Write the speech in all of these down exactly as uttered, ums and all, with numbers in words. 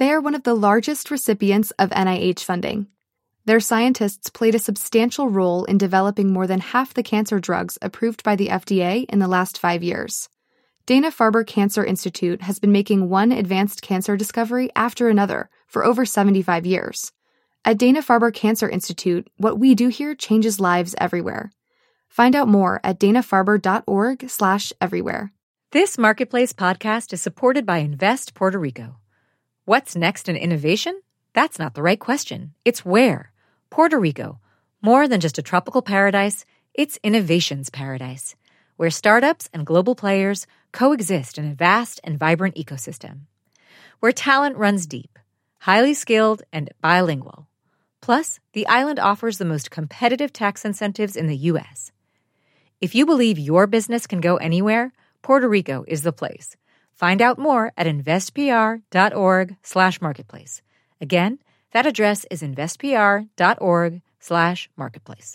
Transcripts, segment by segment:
They are one of the largest recipients of N I H funding. Their scientists played a substantial role in developing more than half the cancer drugs approved by the F D A in the last five years. Dana-Farber Cancer Institute has been making one advanced cancer discovery after another for over seventy-five years. At Dana-Farber Cancer Institute, what we do here changes lives everywhere. Find out more at dana-farber.org slash everywhere. This Marketplace podcast is supported by Invest Puerto Rico. What's next in innovation? That's not the right question. It's where. Puerto Rico. More than just a tropical paradise, it's innovation's paradise, where startups and global players coexist in a vast and vibrant ecosystem. Where talent runs deep, highly skilled, and bilingual. Plus, the island offers the most competitive tax incentives in the U S. If you believe your business can go anywhere, Puerto Rico is the place. Find out more at investpr.org slash marketplace. Again, that address is investpr.org slash marketplace.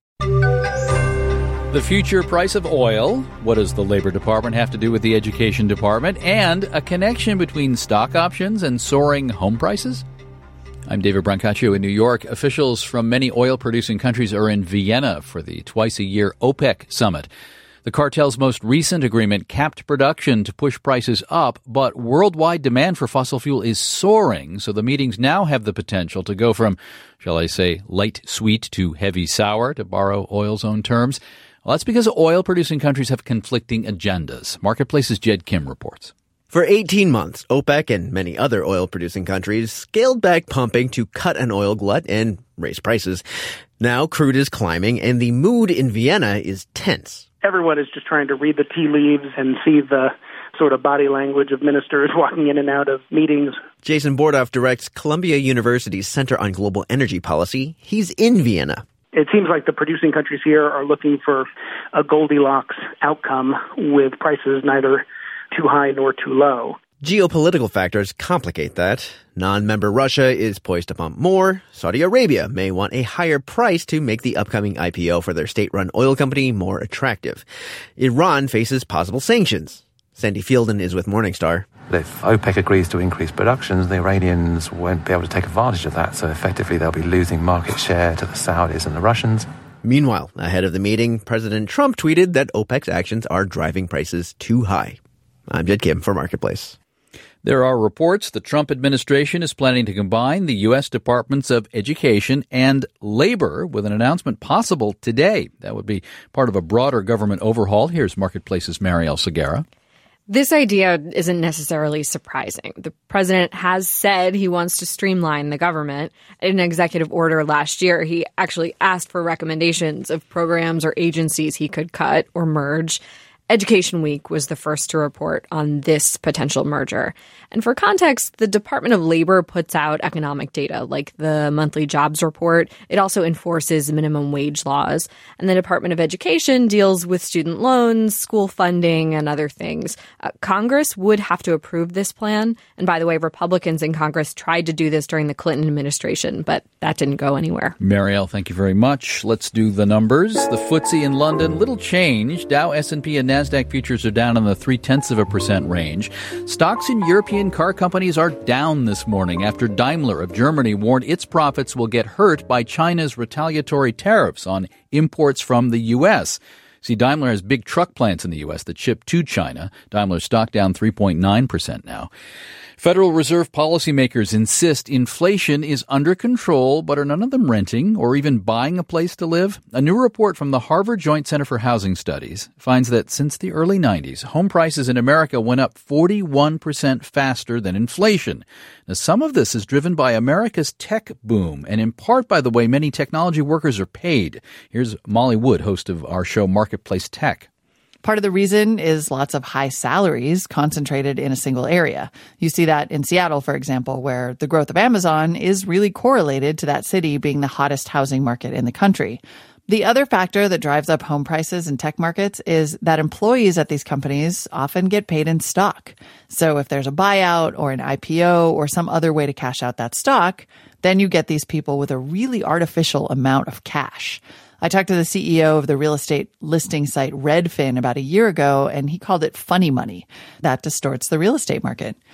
The future price of oil, what does the Labor Department have to do with the Education Department, and a connection between stock options and soaring home prices? I'm David Brancaccio in New York. Officials from many oil-producing countries are in Vienna for the twice-a-year OPEC summit. The cartel's most recent agreement capped production to push prices up, but worldwide demand for fossil fuel is soaring, so the meetings now have the potential to go from, shall I say, light sweet to heavy sour, to borrow oil's own terms. Well, that's because oil-producing countries have conflicting agendas. Marketplace's Jed Kim reports. For eighteen months, OPEC and many other oil-producing countries scaled back pumping to cut an oil glut and raise prices. Now crude is climbing, and the mood in Vienna is tense. Everyone is just trying to read the tea leaves and see the sort of body language of ministers walking in and out of meetings. Jason Bordoff directs Columbia University's Center on Global Energy Policy. He's in Vienna. It seems like the producing countries here are looking for a Goldilocks outcome with prices neither too high nor too low. Geopolitical factors complicate that. Non-member Russia is poised to pump more. Saudi Arabia may want a higher price to make the upcoming I P O for their state-run oil company more attractive. Iran faces possible sanctions. Sandy Fielden is with Morningstar. If OPEC agrees to increase production, the Iranians won't be able to take advantage of that, so effectively they'll be losing market share to the Saudis and the Russians. Meanwhile, ahead of the meeting, President Trump tweeted that OPEC's actions are driving prices too high. I'm Jed Kim for Marketplace. There are reports the Trump administration is planning to combine the U S Departments of Education and Labor with an announcement possible today. That would be part of a broader government overhaul. Here's Marketplace's Marielle Segarra. This idea isn't necessarily surprising. The president has said he wants to streamline the government. In an executive order last year, he actually asked for recommendations of programs or agencies he could cut or merge. Education Week was the first to report on this potential merger. And for context, the Department of Labor puts out economic data like the monthly jobs report. It also enforces minimum wage laws. And the Department of Education deals with student loans, school funding, and other things. Uh, Congress would have to approve this plan. And by the way, Republicans in Congress tried to do this during the Clinton administration, but that didn't go anywhere. Marielle, thank you very much. Let's do the numbers. The F T S E in London, little change. Dow, S and P, and NASDAQ futures are down in the three-tenths of a percent range. Stocks in European car companies are down this morning after Daimler of Germany warned its profits will get hurt by China's retaliatory tariffs on imports from the U S. See, Daimler has big truck plants in the U S that ship to China. Daimler's stock down three point nine percent now. Federal Reserve policymakers insist inflation is under control, but are none of them renting or even buying a place to live? A new report from the Harvard Joint Center for Housing Studies finds that since the early nineties, home prices in America went up forty-one percent faster than inflation. Now, some of this is driven by America's tech boom, and in part by the way many technology workers are paid. Here's Molly Wood, host of our show Marketplace Tech. Part of the reason is lots of high salaries concentrated in a single area. You see that in Seattle, for example, where the growth of Amazon is really correlated to that city being the hottest housing market in the country. The other factor that drives up home prices in tech markets is that employees at these companies often get paid in stock. So if there's a buyout or an I P O or some other way to cash out that stock, then you get these people with a really artificial amount of cash. I talked to the C E O of the real estate listing site Redfin about a year ago, and he called it funny money. That distorts the real estate market.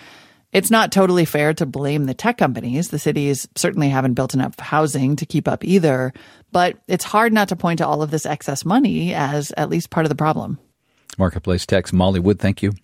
It's not totally fair to blame the tech companies. The cities certainly haven't built enough housing to keep up either. But it's hard not to point to all of this excess money as at least part of the problem. Marketplace Tech's Molly Wood, thank you.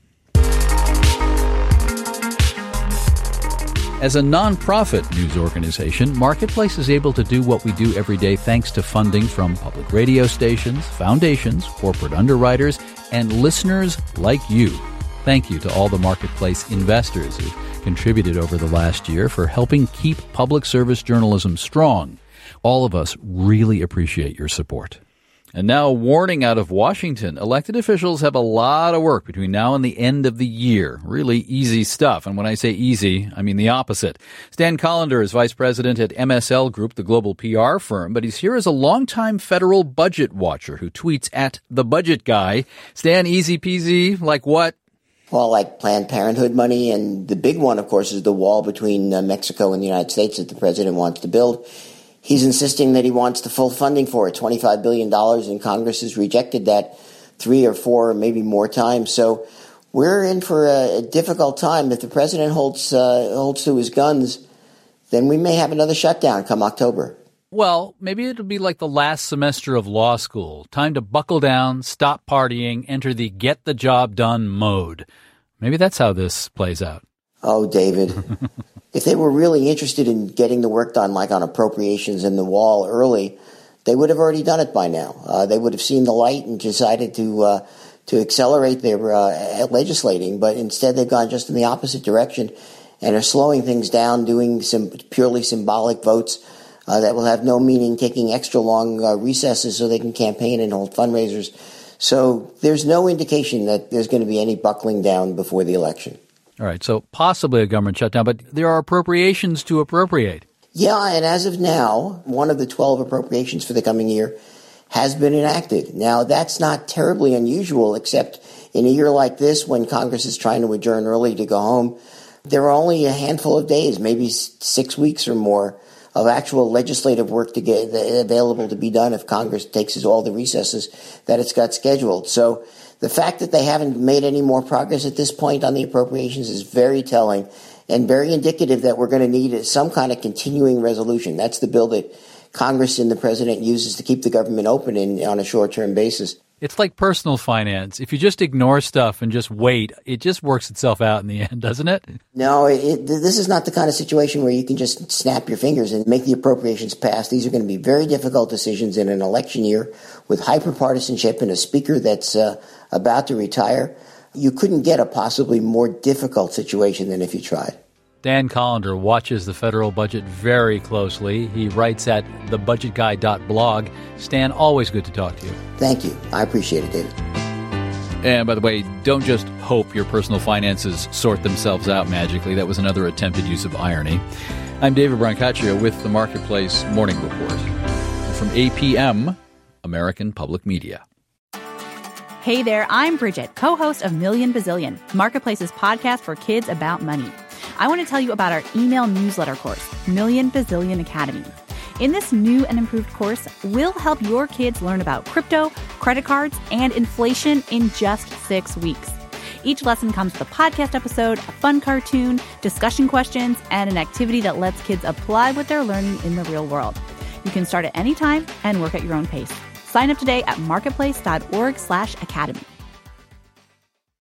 As a nonprofit news organization, Marketplace is able to do what we do every day thanks to funding from public radio stations, foundations, corporate underwriters, and listeners like you. Thank you to all the Marketplace investors who've contributed over the last year for helping keep public service journalism strong. All of us really appreciate your support. And now a warning out of Washington. Elected officials have a lot of work between now and the end of the year. Really easy stuff. And when I say easy, I mean the opposite. Stan Collender is vice president at M S L Group, the global P R firm, but he's here as a longtime federal budget watcher who tweets at the budget guy. Stan, easy peasy, like what? Well, like Planned Parenthood money. And the big one, of course, is the wall between uh, Mexico and the United States that the president wants to build. He's insisting that he wants the full funding for it, twenty-five billion dollars, and Congress has rejected that three or four or maybe more times. So we're in for a, a difficult time. If the president holds uh, holds to his guns, then we may have another shutdown come October. Well, maybe it'll be like the last semester of law school. Time to buckle down, stop partying, enter the get the job done mode. Maybe that's how this plays out. Oh, David. If they were really interested in getting the work done, like on appropriations and the wall early, they would have already done it by now. Uh, they would have seen the light and decided to uh, to accelerate their uh, legislating. But instead, they've gone just in the opposite direction and are slowing things down, doing some purely symbolic votes uh, that will have no meaning, taking extra long uh, recesses so they can campaign and hold fundraisers. So there's no indication that there's going to be any buckling down before the election. All right, so possibly a government shutdown, but there are appropriations to appropriate. Yeah, and as of now, one of the twelve appropriations for the coming year has been enacted. Now, that's not terribly unusual, except in a year like this, when Congress is trying to adjourn early to go home, there are only a handful of days, maybe six weeks or more, of actual legislative work to get available to be done if Congress takes all the recesses that it's got scheduled. So the fact that they haven't made any more progress at this point on the appropriations is very telling and very indicative that we're going to need some kind of continuing resolution. That's the bill that Congress and the president uses to keep the government open in, on a short-term basis. It's like personal finance. If you just ignore stuff and just wait, it just works itself out in the end, doesn't it? No, it, this is not the kind of situation where you can just snap your fingers and make the appropriations pass. These are going to be very difficult decisions in an election year with hyperpartisanship and a speaker that's uh, about to retire. You couldn't get a possibly more difficult situation than if you tried. Stan Collender watches the federal budget very closely. He writes at the budget guy dot blog. Stan, always good to talk to you. Thank you. I appreciate it, David. And by the way, don't just hope your personal finances sort themselves out magically. That was another attempted use of irony. I'm David Brancaccio with the Marketplace Morning Report. From A P M, American Public Media. Hey there, I'm Bridget, co-host of Million Bazillion, Marketplace's podcast for kids about money. I want to tell you about our email newsletter course, Million Bazillion Academy. In this new and improved course, we'll help your kids learn about crypto, credit cards, and inflation in just six weeks. Each lesson comes with a podcast episode, a fun cartoon, discussion questions, and an activity that lets kids apply what they're learning in the real world. You can start at any time and work at your own pace. Sign up today at marketplace dot org slash academy.